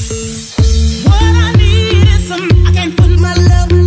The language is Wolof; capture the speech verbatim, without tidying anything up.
What I need is some, I can't put my love